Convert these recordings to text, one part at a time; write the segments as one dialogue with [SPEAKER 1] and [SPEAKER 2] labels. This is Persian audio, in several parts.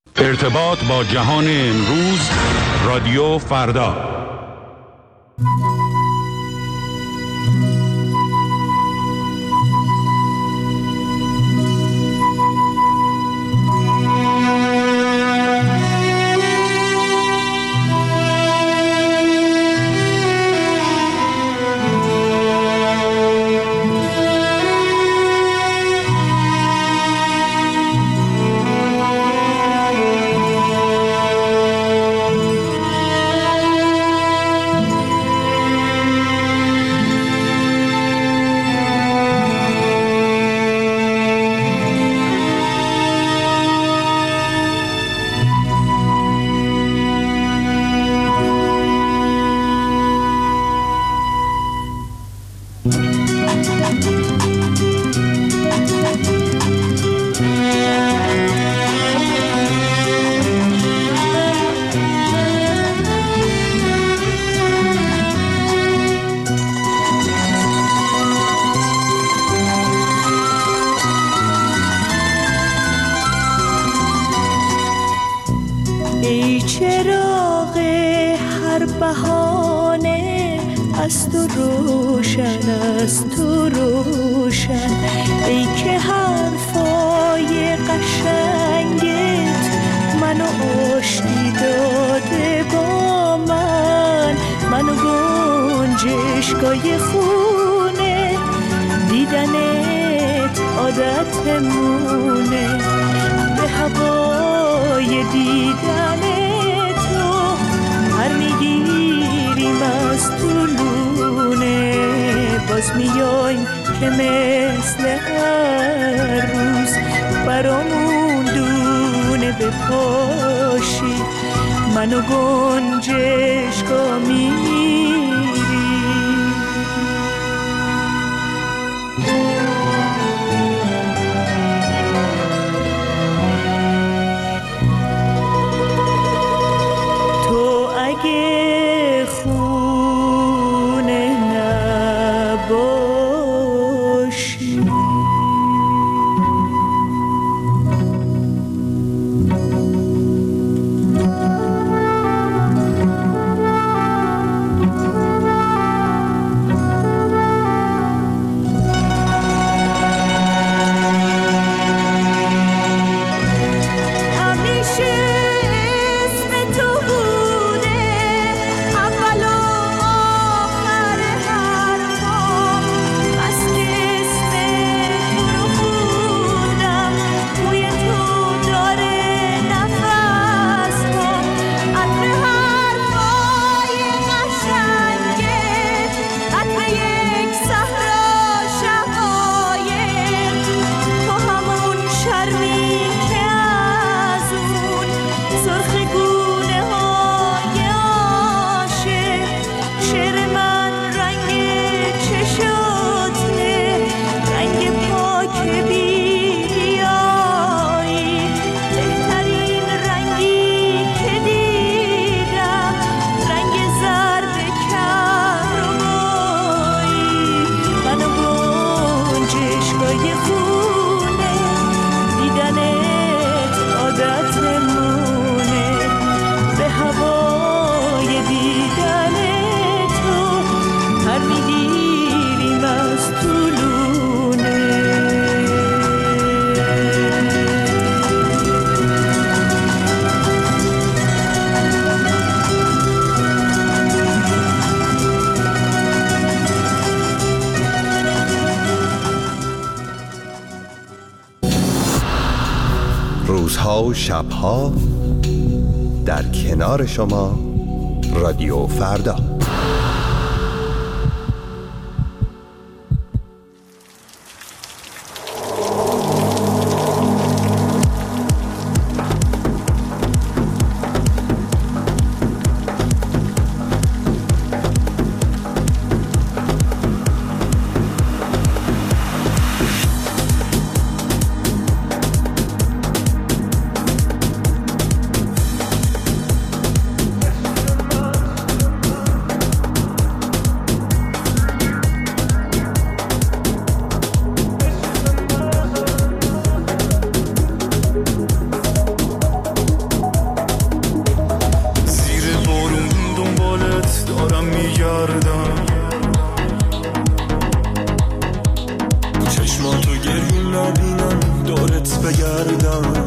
[SPEAKER 1] ارتباط با جهان امروز، رادیو فردا.
[SPEAKER 2] ای چراغ هر بهانه از تو روشن، از تو روشن، ای که حرفای قشنگت منو آشتی داده با من، منو گنجشگاه خونه دیدنت عادتمونه، به هوای دیدن تو هر میگیریم از طولونه، باز میایم که مثل هر روز برامون دونه بپاشی، منو گنجشگاه میری.
[SPEAKER 3] روزها و شبها در کنار شما، رادیو فردا.
[SPEAKER 4] بودم،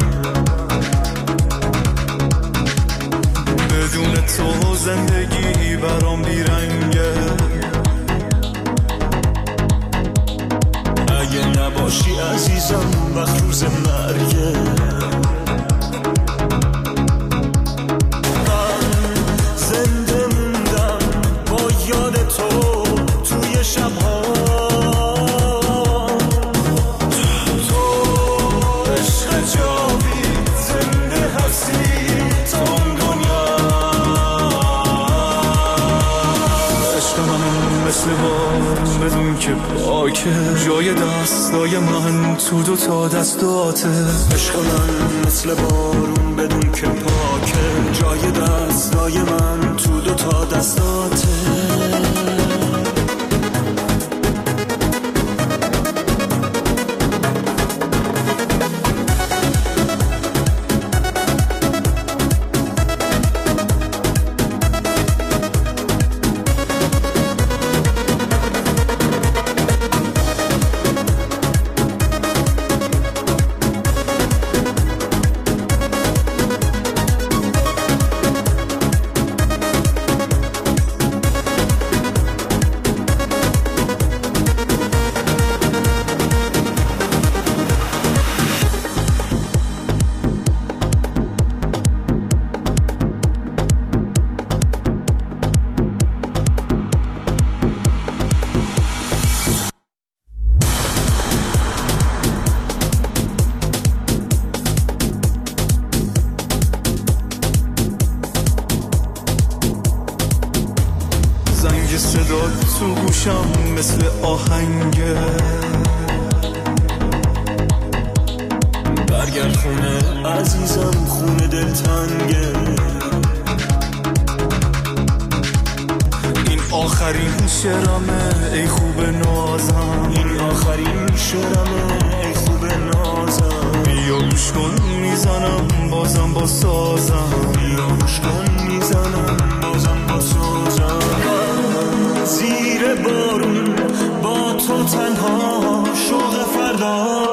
[SPEAKER 4] بدون تو زندگی برام بیرنگه. اگه نباشی عزیزم وقت روز مرگه. من زنده موندم با یاد تو توی شبها. تو عشق جاوید زنده هستی تا اون دنیا. عشق من مثل بارون بدون که پاکه، جای دستای من تو دو تا دستاته. عشق من مثل بارون بدون که پاکه، جای دستای من تو دو تا دستاته. صدا تو گوشم مثل آهنگه. برگرد خونه عزیزم، خونه دلتنگه. این آخرین شعرمه ای خوب نازم، این آخرین شعرمه ای خوب نازم. بیا گوش کن میزنم بازم با سازم، بیا گوش کن میزنم بازم با سازم. زیر بارون با تو تنها شوق فردا.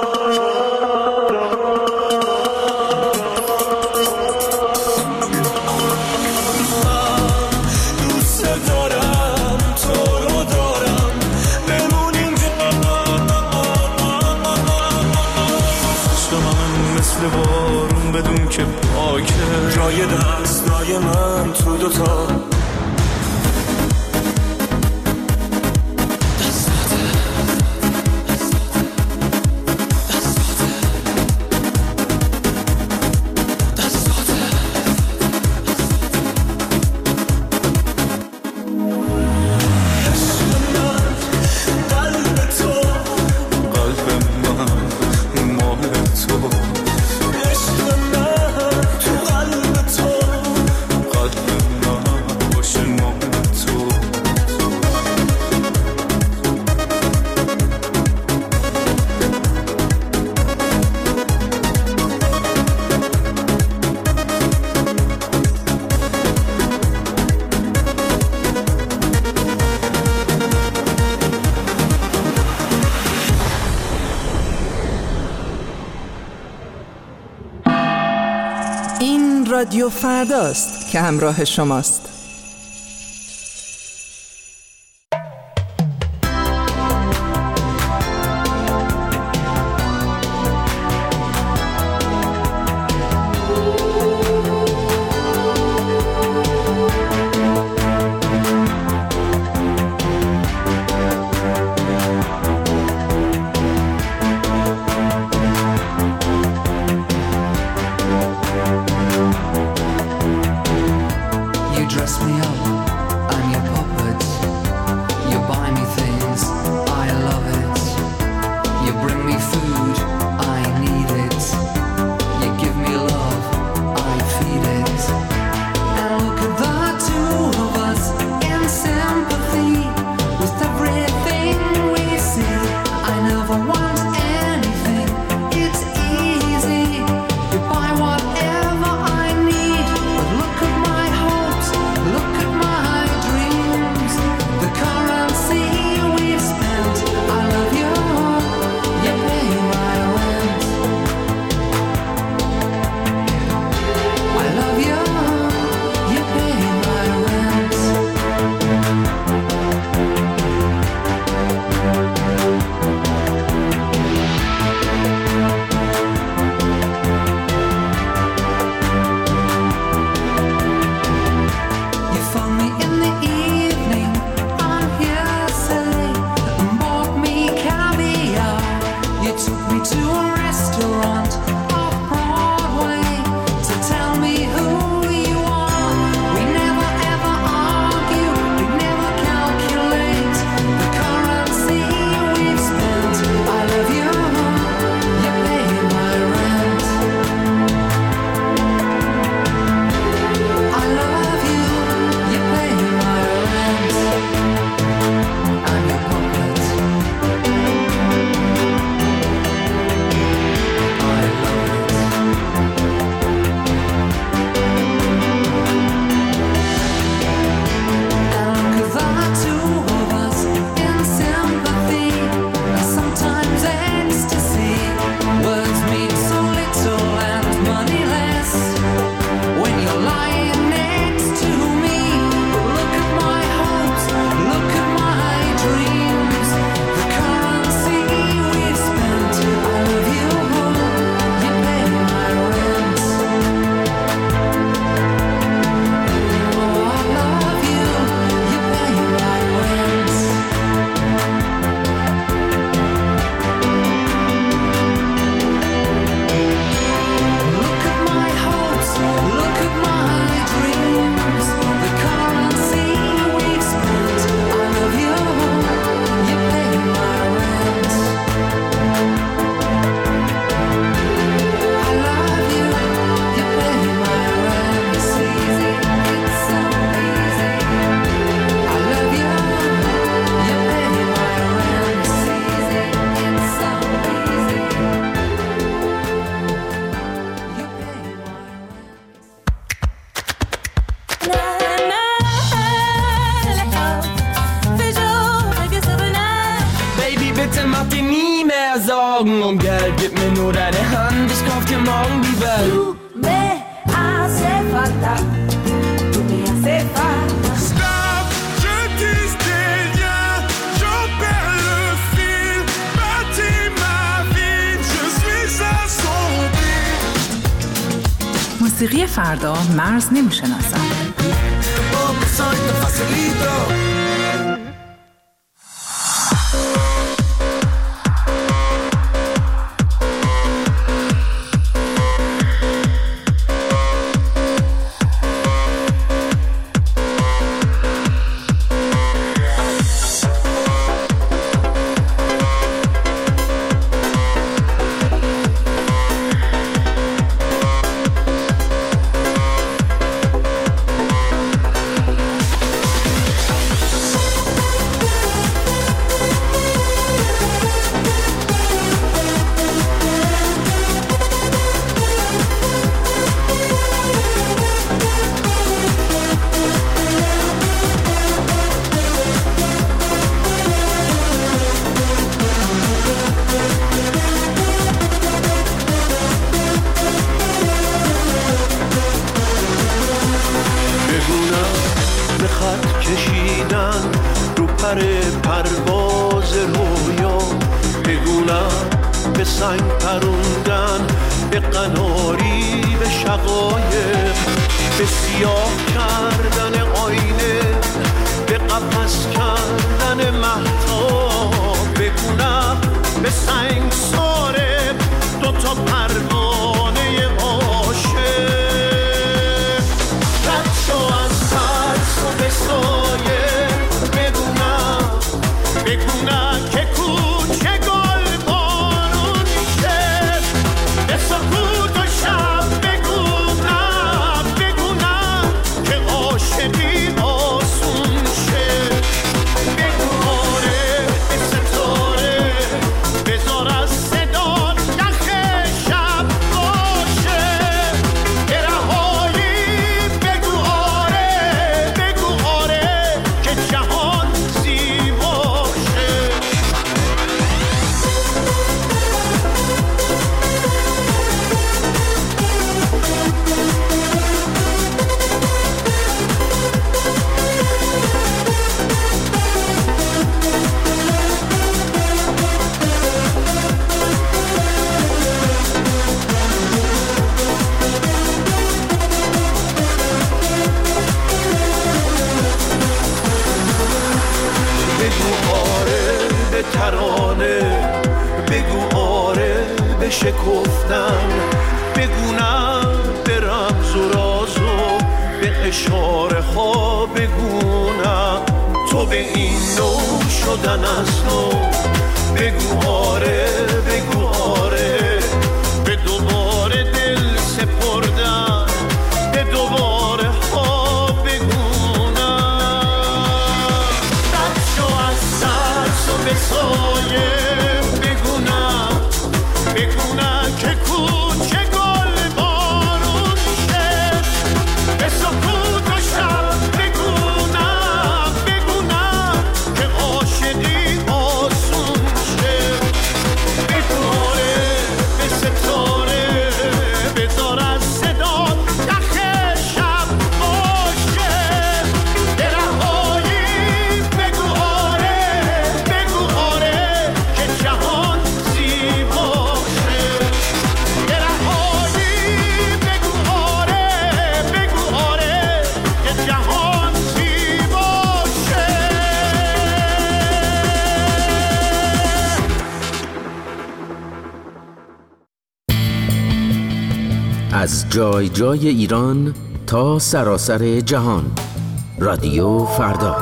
[SPEAKER 4] دوست دارم تو رو دارم، بمون اینجا. عشق من مثل بارون بدون که پاکه، جای دستای من تو دوتا.
[SPEAKER 5] رادیو فرداست که همراه شماست.
[SPEAKER 6] Augen umgelt, gib mir nur deine Hand, ich kauf dir morgen die Welt.
[SPEAKER 7] Tu me hace falta, tu me hace falta.
[SPEAKER 4] Stop, je tisse des liens, j'en perds le fil, bâtis ma vie, je suis assombri.
[SPEAKER 5] موسیقی فردا مرز نمیشناسد.
[SPEAKER 4] Soy tu facilito.
[SPEAKER 8] پرواز رویا بگونم به سنگ پروندن به قناری به شقایق به سیاه کردن آینه به قفس کردن مهتاب بگونم به سنگ ساره دوتا پروانه عاشق رد شو از ترس و به سایه بگونم که کوچه گل بارون میشه به سکوت و شب بگونم که عاشقی آسون شه بگو آره به ستاره بذار از صدا نخ شب باشه به رهایی بگو آره که جهان زیبا ترانه بگو آره به شکفتن بگونم به رمز و راز و به اشاره ها بگونم تو به این نوع شدن از نو بگو آره به دوباره دل سپردن به دوباره ها بگونم رد شو از ترس و به سایه بگونم که کوچه گل بارون میشه به سکوت و شب بگونم که عاشقی آسون شه بگو آره به ستاره بذار از صدا نخ شب باشه به رهایی بگو آره که جهان زیبا شه به رهایی بگو آره که جهان زیبا شه.
[SPEAKER 9] از جای جای ایران تا سراسر جهان رادیو فردا.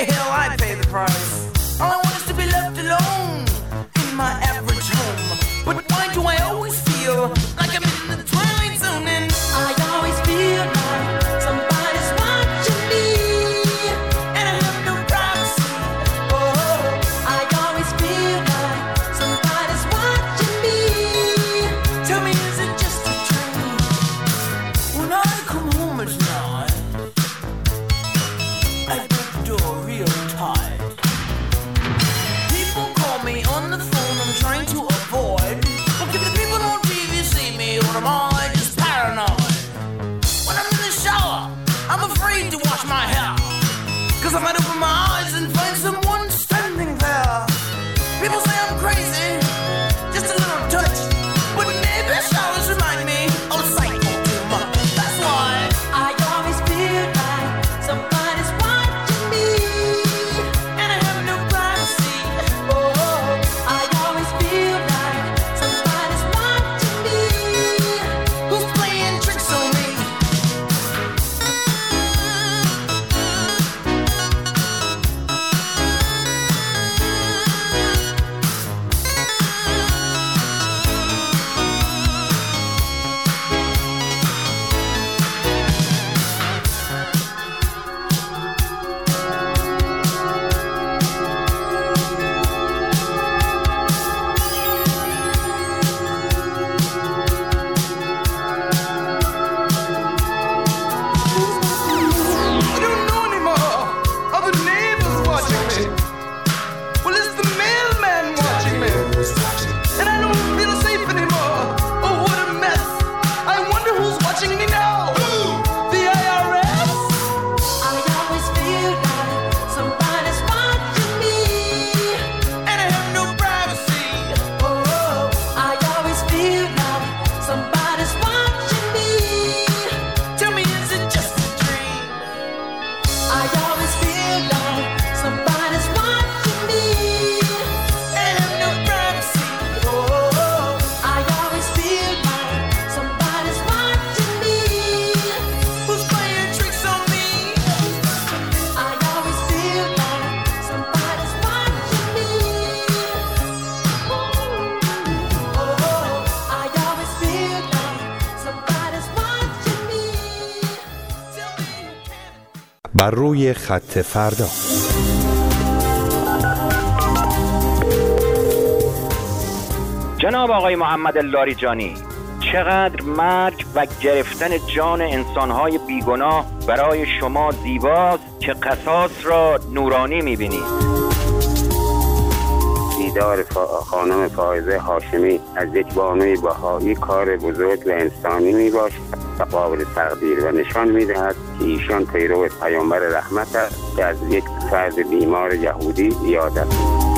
[SPEAKER 6] hell, I'd pay the price. All I want is to be left alone in my average home. But why do I always feel like I'm in the twilight zone? And I always feel like somebody's watching me, and I have no privacy. Oh, I always feel like somebody's watching me. Tell me, is it just a dream? When I come home at night, I get the door real tight. People call me on the phone, I'm trying to avoid. But if the people on TV see me, or am I just paranoid? When I'm in the shower, I'm afraid to wash my hair, 'cause I might open my eyes and find someone standing there. People say I'm crazy, just a little touch, but maybe showers remind me of psycho too much. That's why I always feel like somebody's watching me, and I have no privacy. Oh, I always feel like somebody's watching me. Who's playing tricks on me? I don't know anymore. Are the neighbors watching me? Well, it's the mailman watching me. And I don't feel safe anymore. Oh, what a mess. I wonder who's watching me now. The IRS? I always feel like somebody's watching me, and I have no privacy. Oh, I always feel like somebody's watching me. Tell me, is it just a dream? I always feel like somebody's watching me, and I have no privacy. Oh, I always feel like somebody's watching me. Who's playing tricks on me? I always feel like somebody's watching me. Oh, I always feel like somebody's watching me. Tell me who can.
[SPEAKER 3] بر روی خط فردا.
[SPEAKER 10] جناب آقای محمد لاریجانی، چقدر مرگ و گرفتن جان انسانهای بیگناه برای شما زیباست که قصاص را نورانی می‌بینید.
[SPEAKER 11] دیدار خانم فائزه هاشمی از یک بانوی بهایی کار بزرگ و انسانی میباشد و قابل تقدیر و نشان میدهد که ایشان پیرو پیامبر رحمت است که از یک فرد بیمار یهودی یاد است.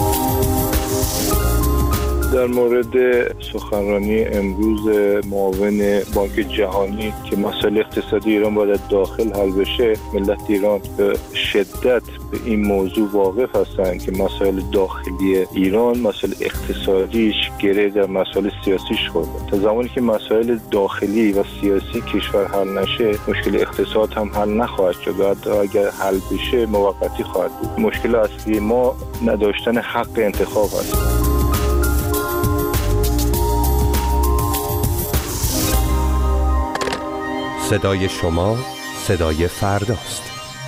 [SPEAKER 12] در مورد سخنرانی امروز معاون بانک جهانی که مسائل اقتصادی ایران باید داخل حل بشه، ملت ایران به شدت به این موضوع واقف هستند که مسائل داخلی ایران، مسائل اقتصادیش گره در مسائل سیاسیش خورده. تا زمانی که مسائل داخلی و سیاسی کشور حل نشه، مشکل اقتصاد هم حل نخواهد شد و اگر حل بشه موقتی خواهد بود. مشکل اصلی ما نداشتن حق انتخاب است.
[SPEAKER 3] صدای شما صدای فرداست.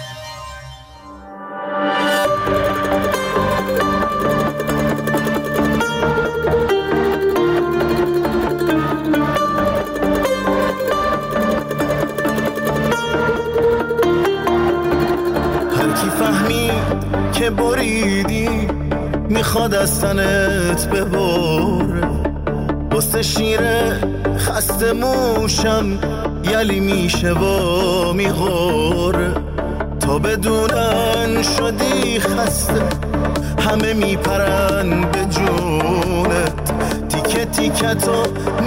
[SPEAKER 8] هر کی فهمید که بریدی میخواد از تنت ببره، واسه شیره خسته موشم یلی میشه و میغوره، تا بدونن شدی خسته همه میپرن به جونت، تیکه تیکتو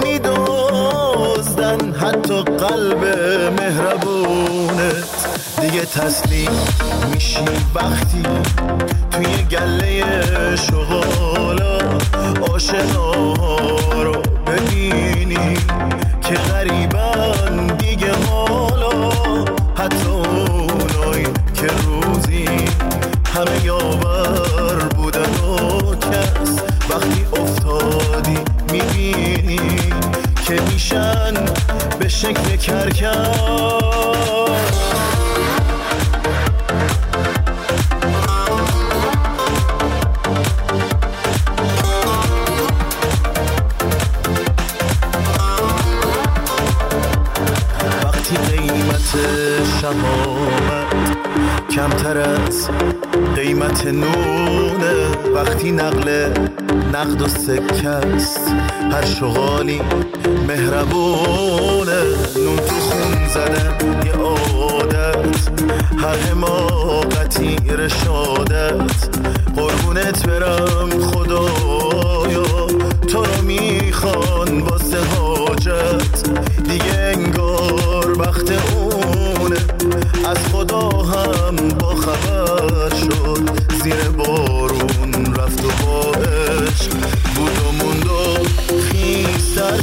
[SPEAKER 8] میدوزدن حتی قلب مهربونت. دیگه تسلیم میشی وقتی توی گله شغالا آشناها رو ببینی که غریبن دیگه حالا، حتی اونایی که روزی همه
[SPEAKER 4] کرد. وقتی قیمت شهامت کمتر از قیمت نونه، وقتی نقد و سکه است هر شغالی مهربونه، نون تو خون زدن یه عادت، هر حماقتی رشادت، قربونت برم خدایا تو رو میخوان واسه حاجت، دیگه انگار وقت اونه، از خدا هم با خبر شد، زیر بارون رفت و با عشق بود و موند و خیستر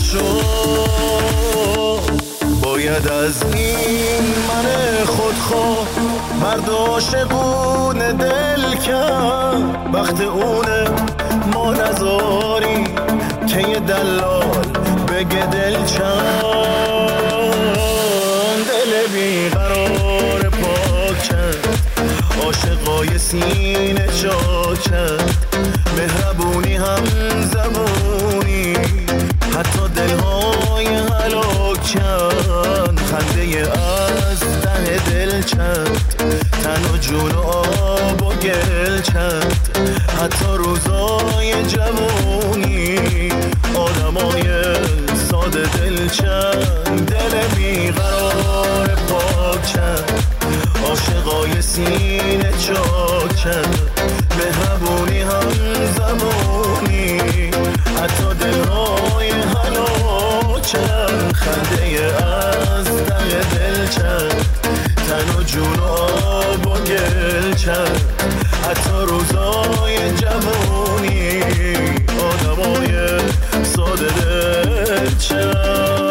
[SPEAKER 4] شد. باید از این من خودخواه مرد عاشقون دل کرد، وقت اونه ما نزاری که یه دلال بگه دل چند، دل بیقرار پاک کرد، عاشقای سینه چاک کرد، مهربونی هم زبونی حتی دلهای هلاک کرد، خنده از ته دل چند، تن و جون و آب و گل چند، حتی روزای جوونی آدمای ساده دل چند، دل بیقرار پاک چند، عاشقای سینه چاک چند، مهربونی هم زبونی حتی دلهای هلاک چند، خنده از ته دل چند، تن و جون و آب و گل چند، حتی روزای جوونی آدمای ساده دل چند.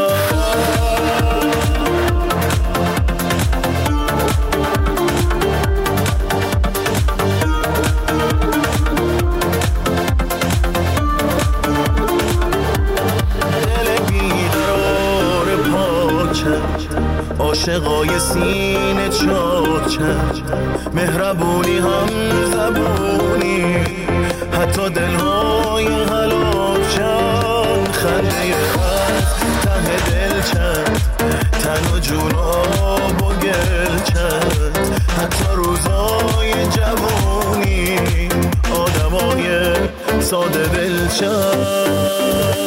[SPEAKER 4] عاشقای سینه چاک چند، مهربونی هم زبونی حتی دلهای هلاک چند، خنده از ته دل چند، تن و جون و آب و گل چند، حتی روزای جوونی آدمای ساده دل چند.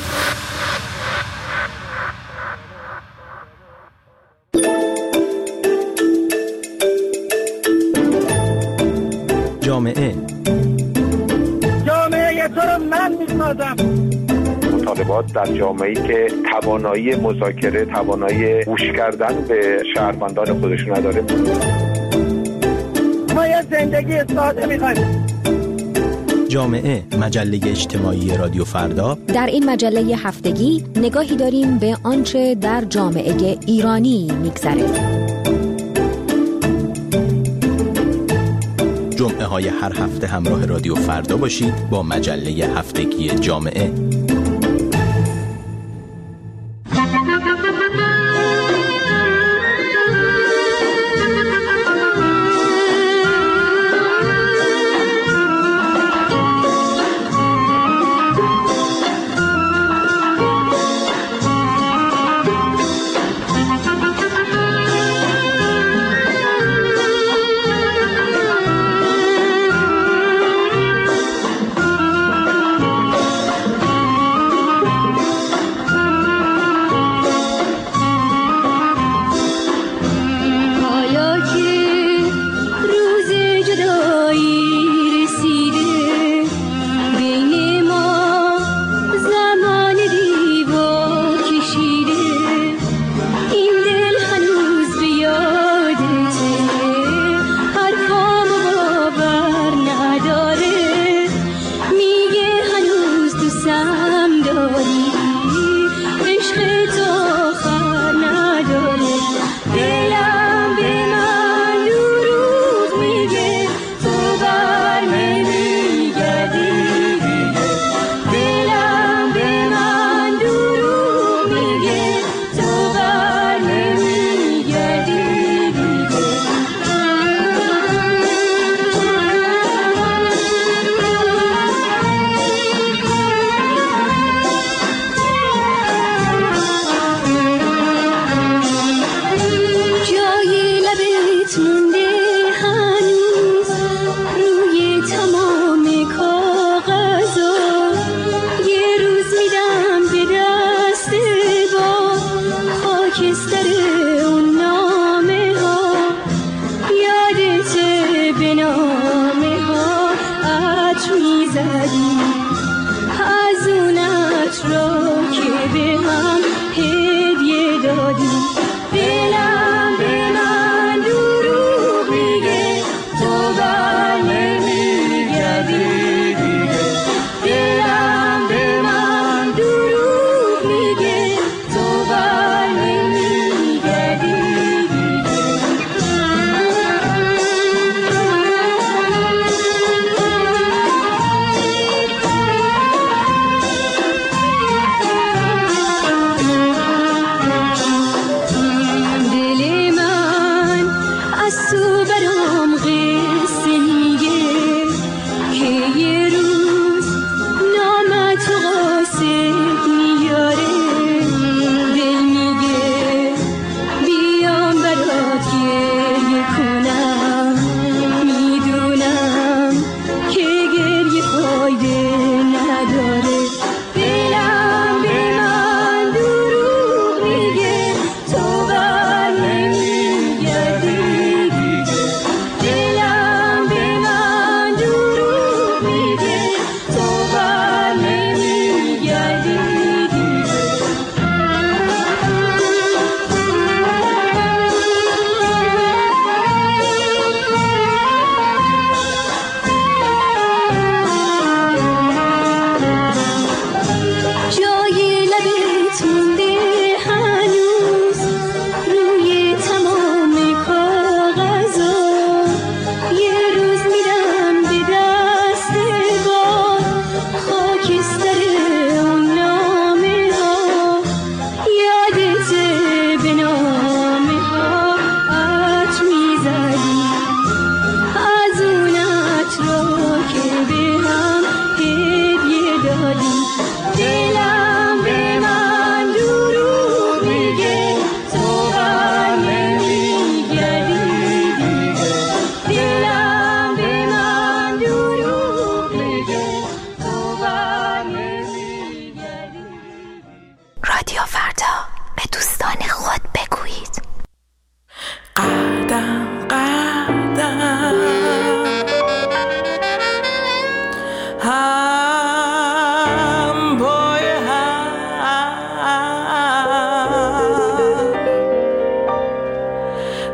[SPEAKER 13] جامعه تو رو من میسازم.
[SPEAKER 12] مطالبات در جامعه‌ای که توانایی مذاکره، توانایی گوش کردن به شهروندان خودشون نداره.
[SPEAKER 13] ما یه زندگی ساده میخوایم.
[SPEAKER 14] جامعه، مجله اجتماعی رادیو فردا.
[SPEAKER 15] در این مجله هفتگی نگاهی داریم به آنچه در جامعه ایرانی میگذره.
[SPEAKER 14] جمعه های هر هفته همراه رادیو فردا باشید با مجله هفتگی جامعه.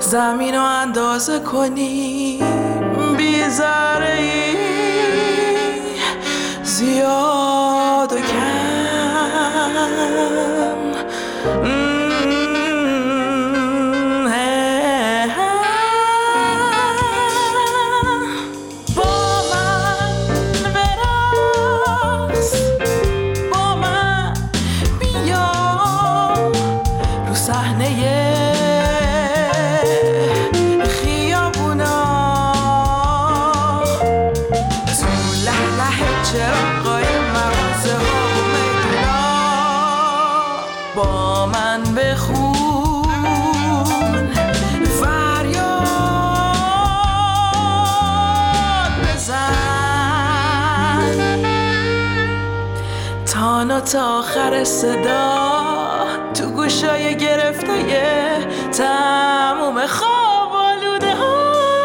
[SPEAKER 6] زمین رو اندازه کنیم بی ذره‌ای زیاد و کم با من برقص با من بیا رو صحنه چراغای مغازه ها و میدونا با من بخون فریاد بزن تانا تا آخر صدا تو گوشای گرفته تموم خواب آلوده ها.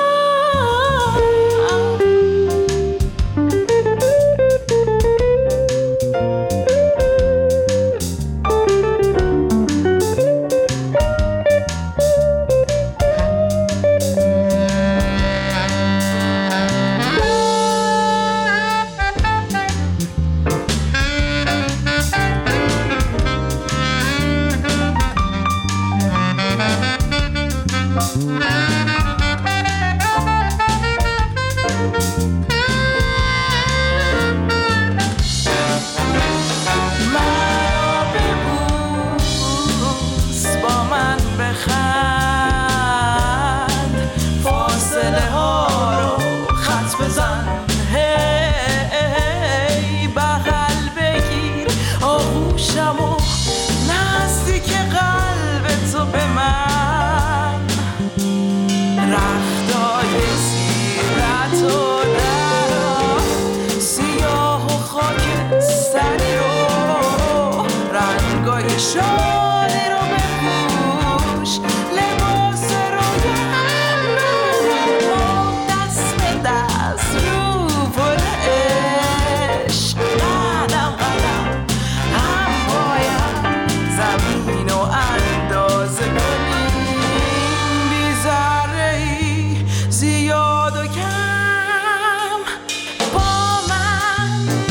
[SPEAKER 6] شالی رو بپوش لباس رویم رو دست به دست رو پر عشق قدم قدم هم باید زمین رو اندازه کنیم بی ذره‌ای زیاد و کم با من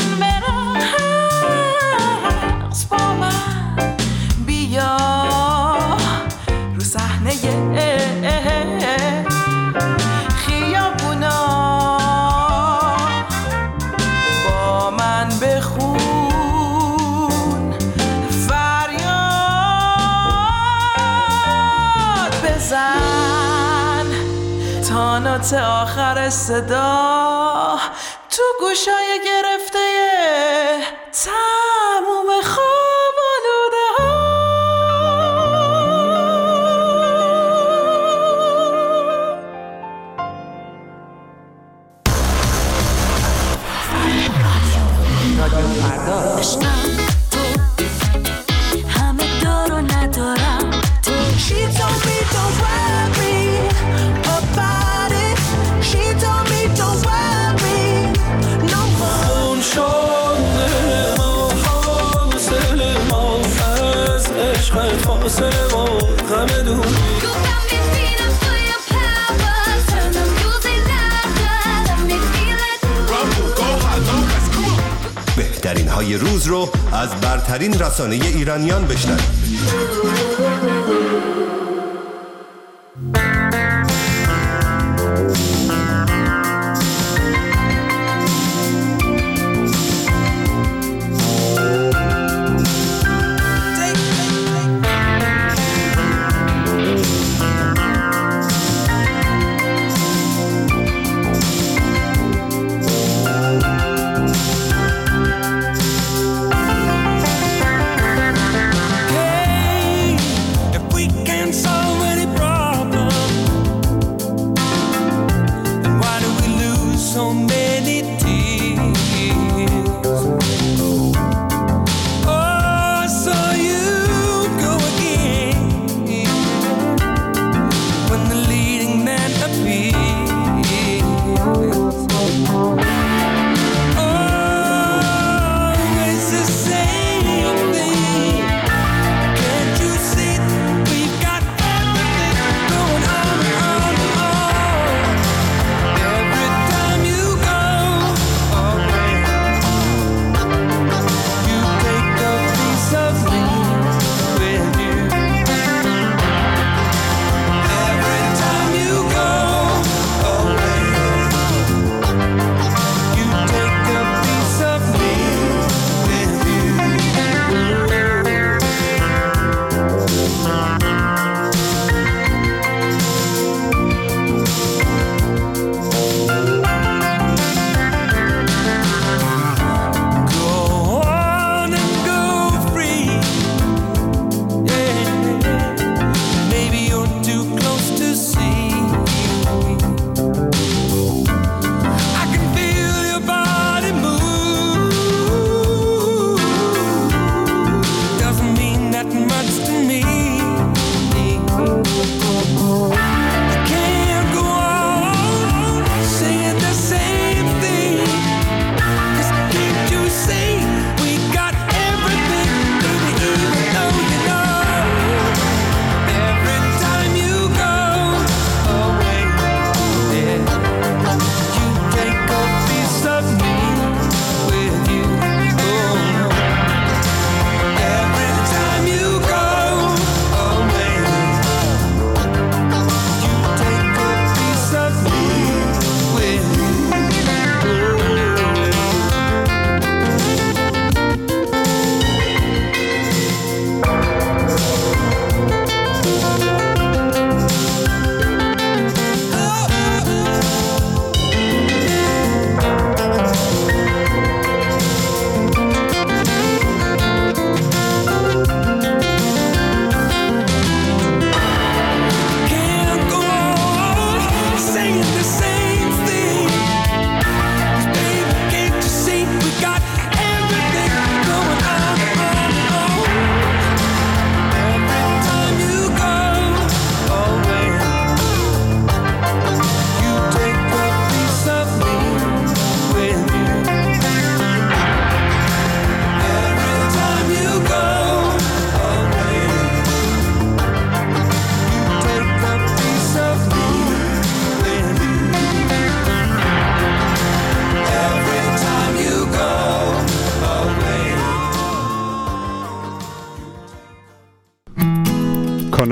[SPEAKER 6] برقص با من بیا رو صحنه خیابونا با من بخون فریاد بزن تانا تا آخر صدا تو گوشای گرفته تموم خواب آلوده ها.
[SPEAKER 2] همه دار و ندارم تو She told me don't worry about it She told me don't worry no more اون شده ما فاصله ما از عشق فاصله ما غم دوری
[SPEAKER 16] بهترین های روز رو از برترین رسانه ایرانیان بشنوید.
[SPEAKER 2] Hey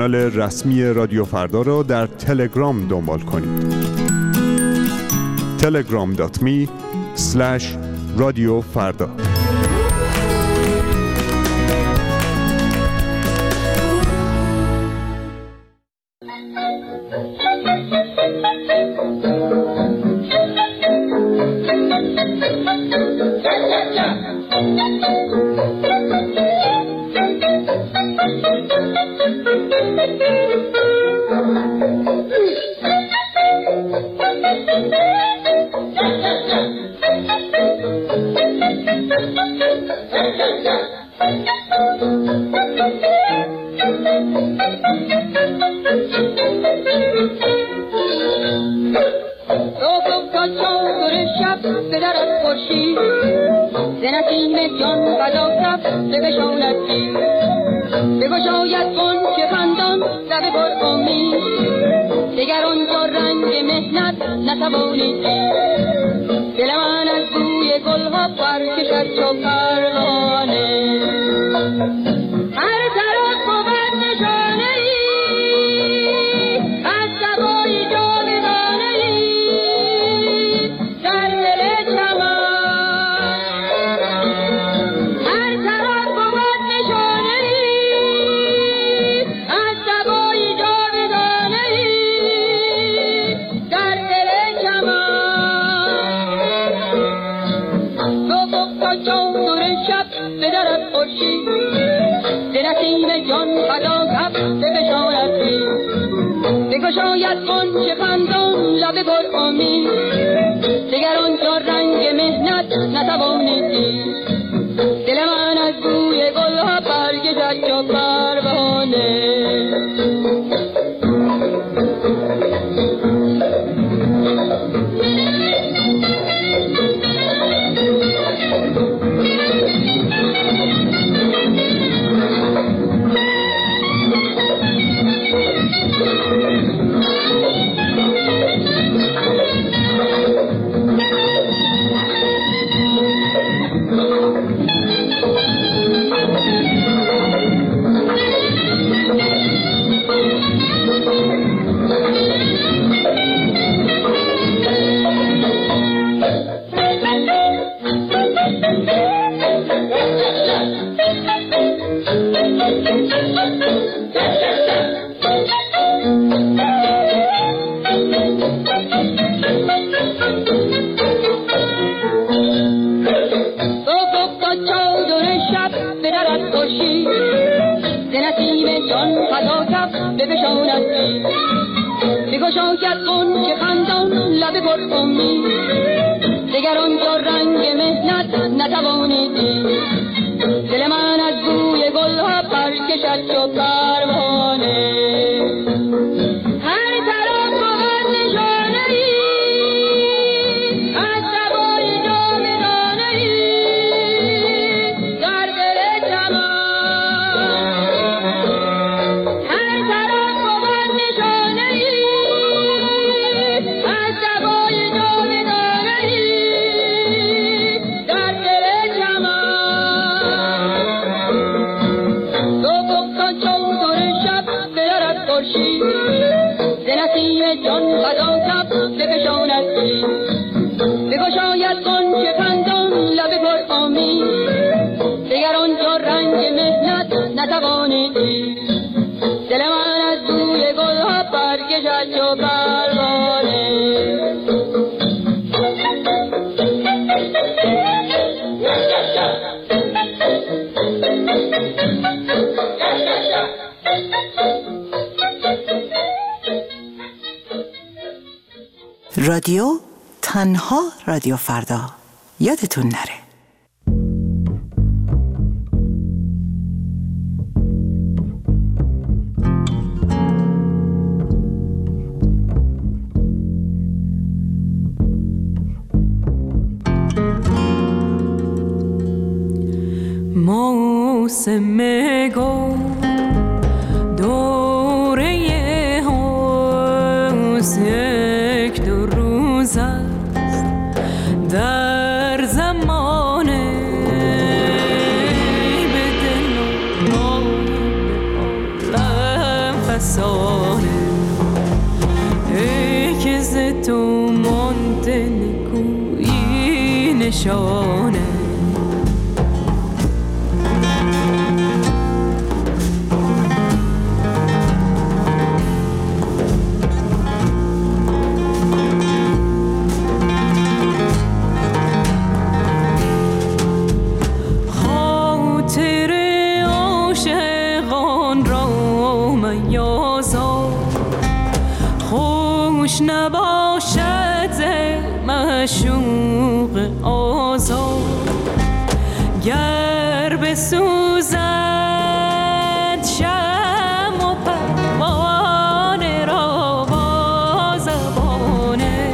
[SPEAKER 17] کانال رسمی رادیو فردا را در تلگرام دنبال کنید. telegram.me/رادیوفردا.
[SPEAKER 18] رادیو تنها رادیو فردا، یادتون نره.
[SPEAKER 2] موسم گل دوره هاست، یک دو روز است در زمان به دل و عالم تو مانده نکویی نشانه نباشد مشوق آزاد گر بسوزد شمع و پروانه را با زبانه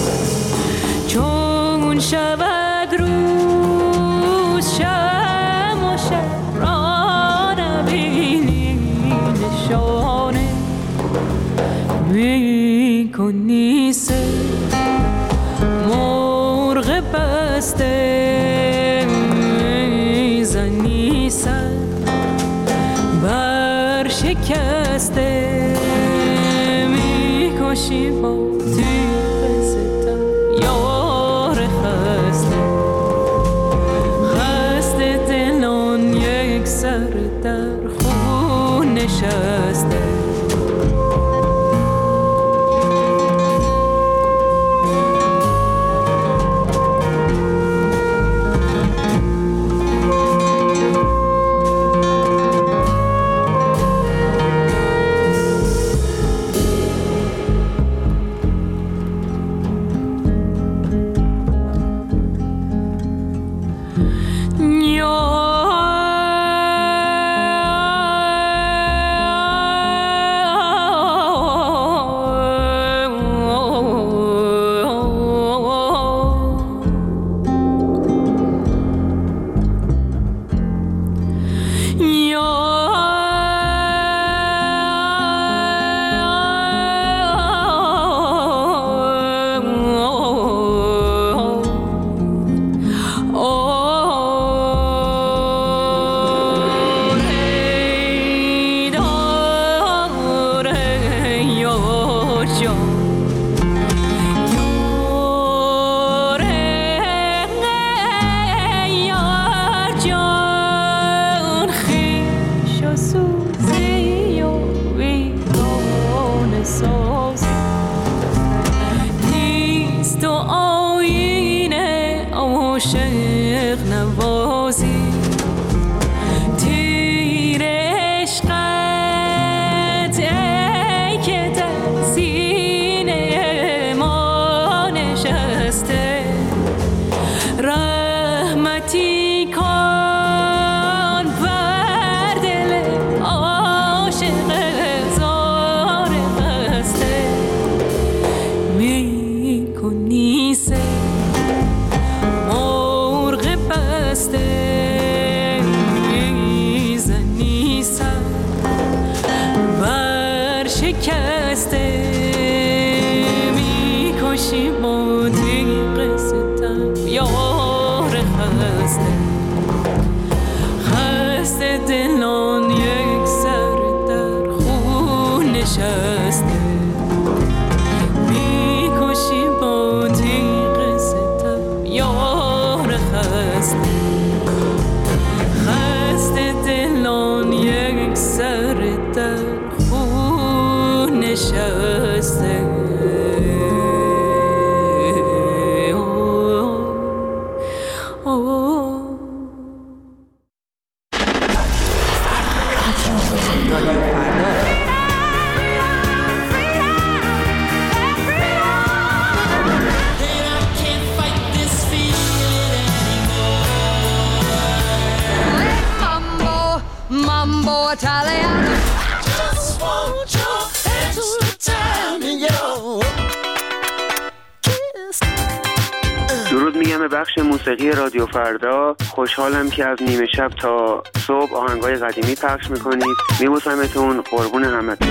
[SPEAKER 2] چون شود روز شمع و شب را نبینی نشانه کنی سه مرغ بسته زنی سر بر شکسته میکشی با تیغ ستم یار خسته خسته دلان یک سر در خون نشسته
[SPEAKER 11] درود میگم به بخش موسیقی رادیو فردا. خوشحالم که از نیمه شب تا صبح آهنگای قدیمی پخش میکنید. میبوسمتون، قربون همتون.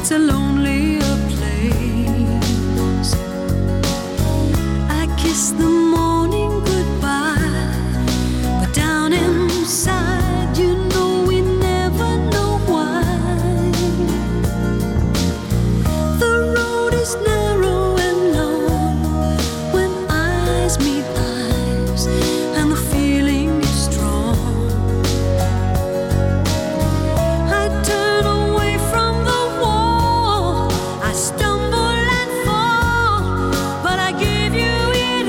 [SPEAKER 2] it's a lonelier place. I kiss the morning goodbye, but down inside you know we never know why. The road is narrow and long when eyes meet eyes, and the feeling is strong. I turn away from the wall, I stumble and fall, but I give you it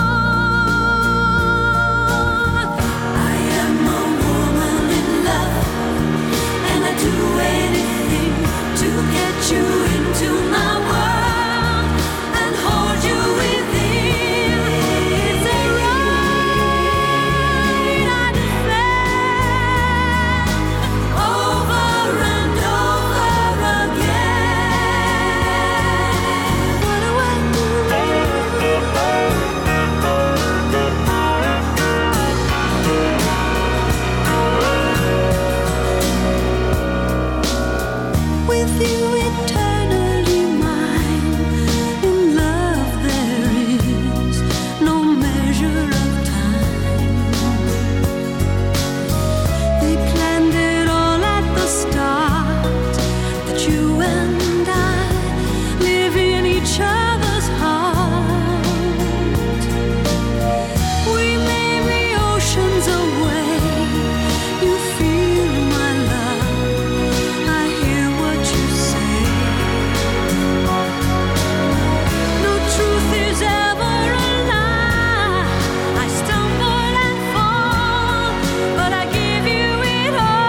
[SPEAKER 2] all. I am a woman in love, and I do anything to get you into my world and hold you within. It's a right I defend over and over again. What do I do? With you eternally mine, in love there is no measure of time. They planned it all at the start, that you and I live in each other's heart. We may be oceans away, you feel my love, I hear what you say. No truth is ever a lie, I stumble and fall, but I give you it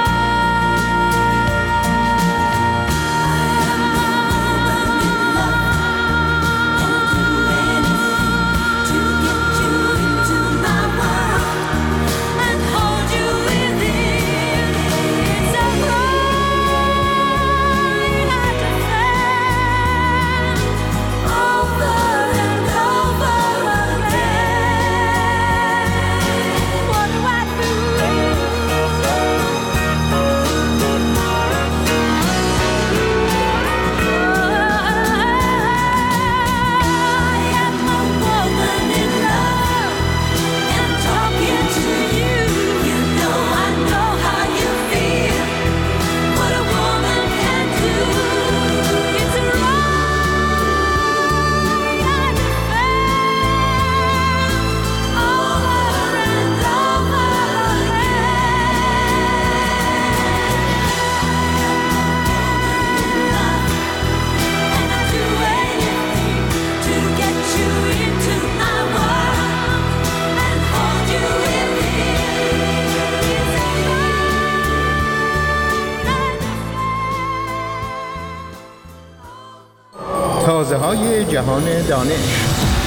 [SPEAKER 14] تازه‌های جهان دانش.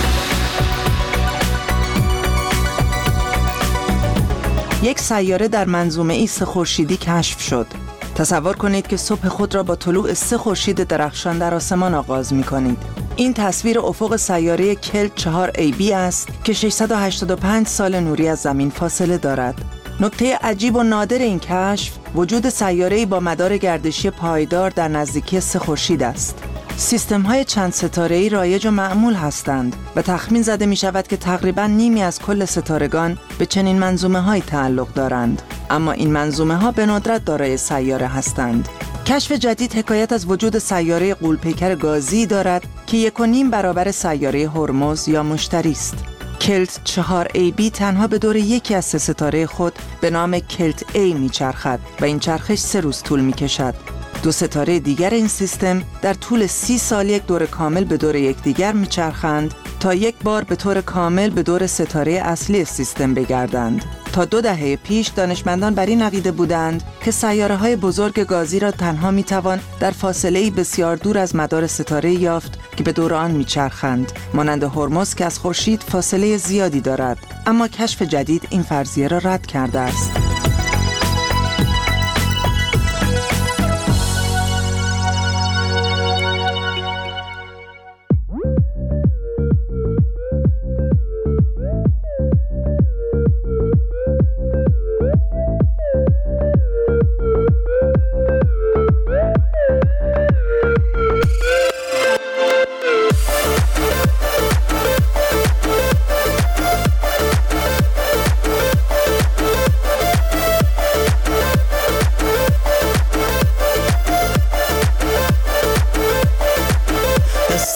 [SPEAKER 18] یک سیاره در منظومه ای 3 خورشیدی کشف شد. تصور کنید که صبح خود را با طلوع 3 خورشید درخشان در آسمان آغاز می کنید. این تصویر افق سیاره کلت 4AB است که 685 سال نوری از زمین فاصله دارد. نکته عجیب و نادر این کشف وجود سیاره‌ای با مدار گردشی پایدار در نزدیکی 3 خورشید است. سیستم‌های چند ستاره‌ای رایج و معمول هستند و تخمین زده می‌شود که تقریباً نیمی از کل ستارگان به چنین منظومه‌هایی تعلق دارند، اما این منظومه‌ها به ندرت دارای سیاره هستند. کشف جدید حکایت از وجود سیاره غول‌پیکر گازی دارد که 1.5 برابر سیاره هرمز یا مشتری است. کلت 4AB تنها به دور یکی از 3 ستاره خود به نام کلت A می‌چرخد و این چرخش 3 روز طول می‌کشد. 2 ستاره دیگر این سیستم در طول 30 سال یک دور کامل به دور یکدیگر میچرخند تا یک بار به طور کامل به دور ستاره اصلی سیستم بگردند. تا 2 دهه پیش دانشمندان بر این عقیده بودند که سیاره‌های بزرگ گازی را تنها میتوان در فاصله‌ای بسیار دور از مدار ستاره یافت که به دور آن میچرخند، مانند هرمز که از خورشید فاصله زیادی دارد، اما کشف جدید این فرضیه را رد کرده است.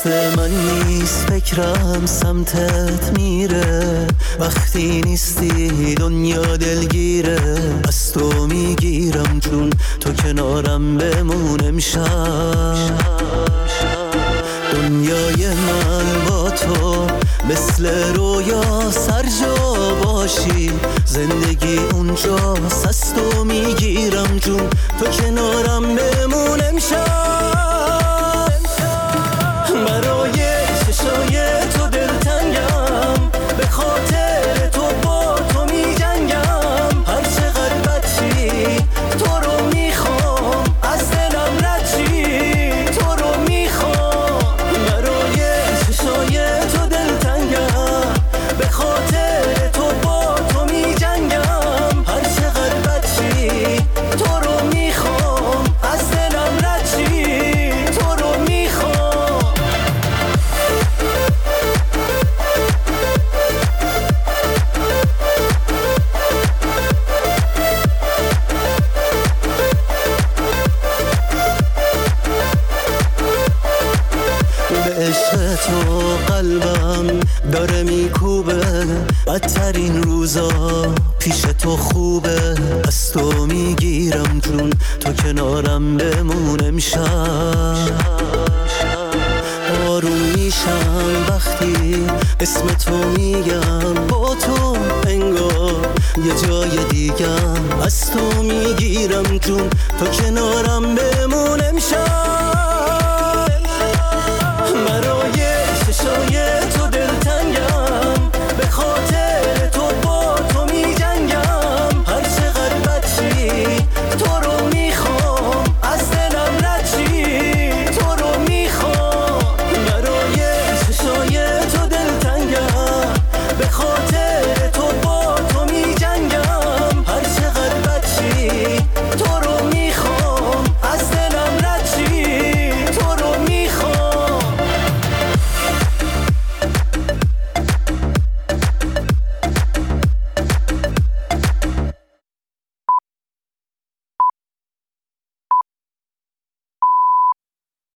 [SPEAKER 4] دست من نیست فکرم سمتت میره، وقتی نیستی دنیا دلگیره، از تو میگیرم جون تو کنارم بمون امشب. دنیای من با تو مثل رویا سر جا باشی، زندگی اونجاست از تو میگیرم جون تو کنارم بمون امشب. برای چشای تو دلتنگم، به خاطر تو با تو میجنگم، هر چقدر بدشی تو رو میخوام، از دلم ردشی تو رو میخوام. برای چشای تو دلتنگم، به خاطر تو با تو میجنگم، هر چقدر بدشی تو رو میخوام، از دلم ردشی تو رو میخوام. به عشق تو قلبم داره میکوبه، بدترین روزا پیش تو خوبه، از تو میگیرم جون تو کنارم بمون امشب. آروم میشم وقتی اسم تو میگم، با تو انگار یه جای دیگم، از تو میگیرم جون تو کنارم بمون امشب.